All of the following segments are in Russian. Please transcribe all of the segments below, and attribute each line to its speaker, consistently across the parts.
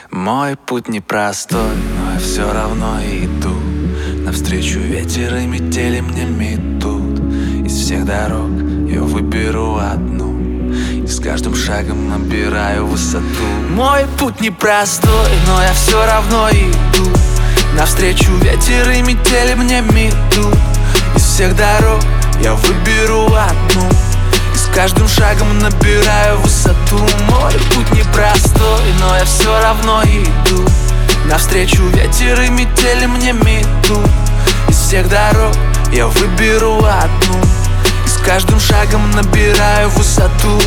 Speaker 1: Мой путь непростой, но я все равно иду. Навстречу ветер и метели мне метут. Из всех дорог я выберу одну, и с каждым шагом набираю высоту. Мой путь непростой, но я все равно иду. Навстречу ветер и метели мне метут. Из всех дорог я выберу одну, и с каждым шагом набираю высоту. Мой путь непростой, но я все равно иду. Навстречу ветер и метели мне метут. Из всех дорог я выберу одну, и с каждым шагом набираю высоту.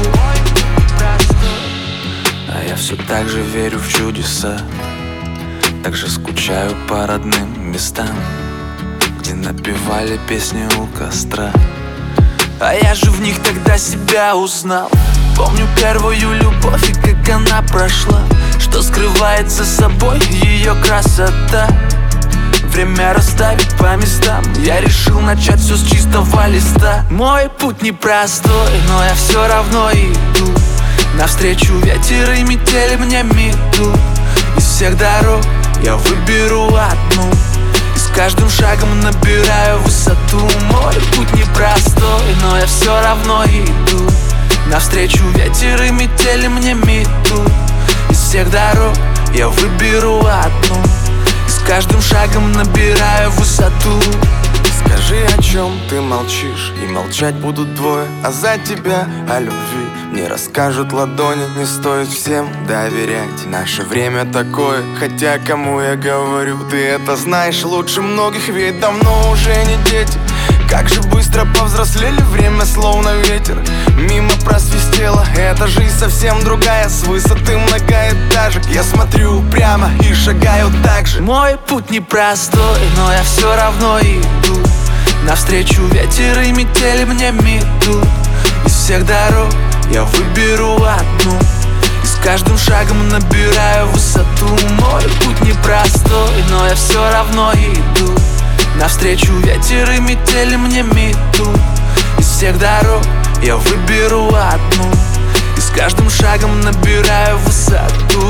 Speaker 1: А я все так же верю в чудеса, так же скучаю по родным местам, где напевали песни у костра. А я же в них тогда себя узнал. Помню первую любовь и как она прошла, что скрывает за собой ее красота. Время расставить по местам, я решил начать все с чистого листа. Мой путь непростой, но я все равно иду. Навстречу ветер и метели мне метут. Из всех дорог я выберу одну, и с каждым шагом набираю высоту. Мой путь непростой, но я все равно иду. Навстречу ветер и метели мне метут. Из всех дорог я выберу одну, и с каждым шагом набираю высоту.
Speaker 2: Скажи, о чем ты молчишь, и молчать будут двое. А за тебя о любви мне расскажут ладони. Не стоит всем доверять, наше время такое. Хотя кому я говорю, ты это знаешь лучше многих. Ведь давно уже не дети, как же быстро повзрослели, время словно ветер мимо просвистело. Эта жизнь совсем другая, с высоты многоэтажек я смотрю прямо и шагаю так же.
Speaker 1: Мой путь непростой, но я все равно иду. Навстречу ветер и метели мне метут. Из всех дорог я выберу одну, и с каждым шагом набираю высоту. Мой путь непростой, но я все равно иду. Навстречу ветер и метели мне метут. Из всех дорог я выберу одну, и с каждым шагом набираю высоту.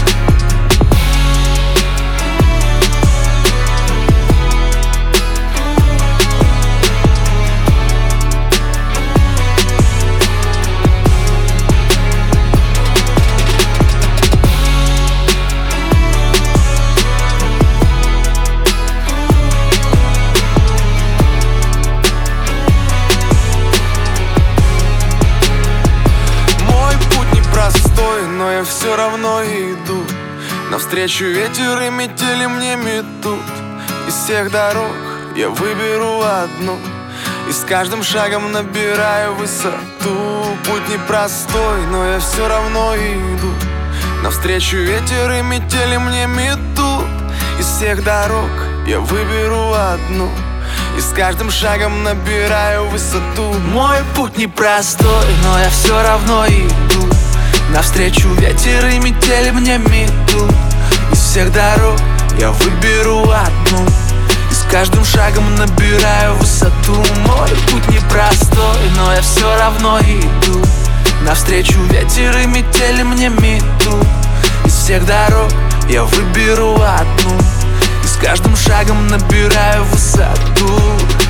Speaker 2: Но я все равно иду. Навстречу ветер и метели мне метут. Из всех дорог я выберу одну, и с каждым шагом набираю высоту. Путь непростой, но я все равно иду. Навстречу ветер и метели мне метут. Из всех дорог я выберу одну, и с каждым шагом набираю высоту.
Speaker 1: Мой путь непростой, но я все равно иду. Навстречу ветер и метели мне метут. Из всех дорог я выберу одну, и с каждым шагом набираю высоту. Мой путь непростой, но я все равно иду. Навстречу ветер и метели мне метут. Из всех дорог я выберу одну, и с каждым шагом набираю высоту.